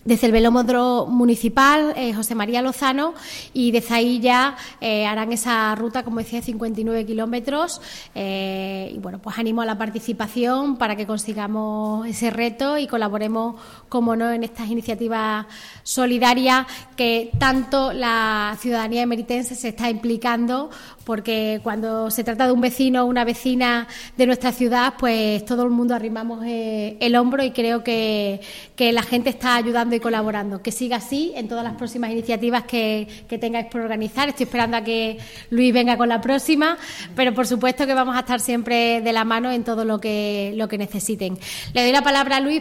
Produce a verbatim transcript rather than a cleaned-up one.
desde el velódromo municipal eh, José María Lozano, y desde ahí ya eh, harán esa ruta, como decía, cincuenta y nueve kilómetros. Eh, y bueno, pues animo a la participación para que consigamos ese reto y colaboremos, como no, en estas iniciativas solidarias que tanto la ciudadanía emeritense se está implicando, porque cuando se trata de un vecino o una vecina de nuestra ciudad, pues todo el mundo arrimamos eh, el hombro, y creo que, que la gente está ayudando y colaborando. Que siga así en todas las próximas iniciativas que, que tengáis por organizar. Estoy esperando a que Luis venga con la próxima, pero por supuesto que vamos a estar siempre de la mano en todo lo que, lo que necesiten. Le doy la palabra a Luis